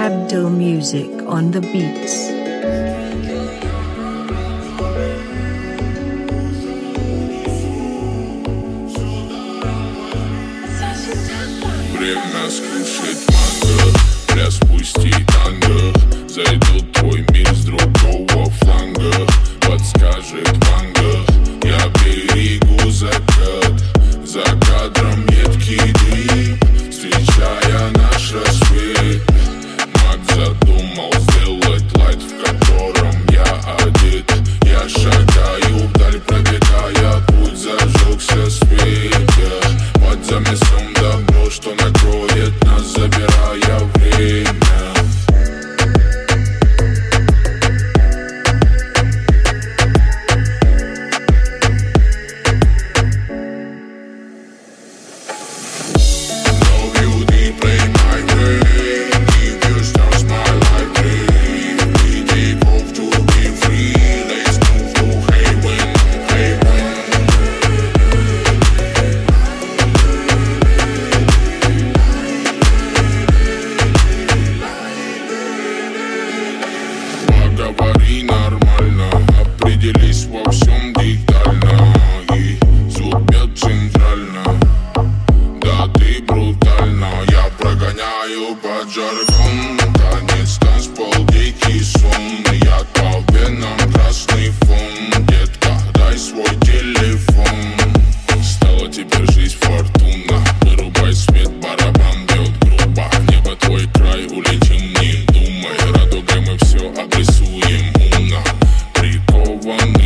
Abdul Music on the beats. Время скушать манго, распусти танго. Зайду в твой мир с другого фланга. Подскажет манго, я берегу закат. За кадром едкий дым, встречая наш рассвет. Маг задумал сделать лайт, в котором я одет. Я шагаю вдаль, пробегая путь, зажегся свет. Под замесом добро, что накроет нас, забирая время. Говори нормально, определись во всем детально. И звук бьет центрально, да ты брутально. Я прогоняю под жаргон, танец, танцпол, дикий сон. Я по венам красный фон, детка, дай свой телефон. Стала теперь жизнь фортуна, вырубай свет, барабан бьет грубо. Небо твой край, улетим, не думай, радугой мы все обрисуем. Прикован